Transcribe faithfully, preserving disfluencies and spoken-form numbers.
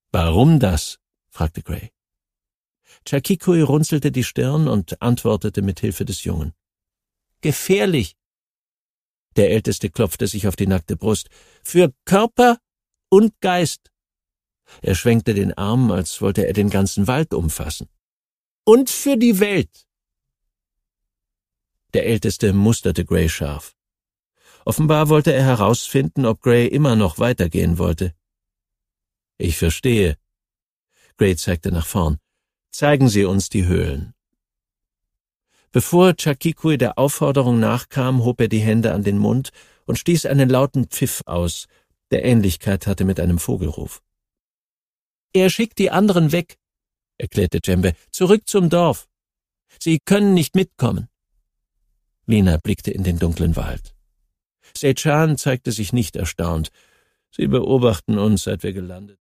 »Warum das?« fragte Gray. Chakikui runzelte die Stirn und antwortete mit Hilfe des Jungen. »Gefährlich!« Der Älteste klopfte sich auf die nackte Brust. »Für Körper und Geist!« Er schwenkte den Arm, als wollte er den ganzen Wald umfassen. »Und für die Welt!« Der Älteste musterte Gray scharf. Offenbar wollte er herausfinden, ob Gray immer noch weitergehen wollte. »Ich verstehe.« Gray zeigte nach vorn. »Zeigen Sie uns die Höhlen.« Bevor Chakikui der Aufforderung nachkam, hob er die Hände an den Mund und stieß einen lauten Pfiff aus, der Ähnlichkeit hatte mit einem Vogelruf. »Er schickt die anderen weg«, erklärte Djembe, »zurück zum Dorf. Sie können nicht mitkommen.« Lina blickte in den dunklen Wald. Sechan zeigte sich nicht erstaunt. »Sie beobachten uns, seit wir gelandet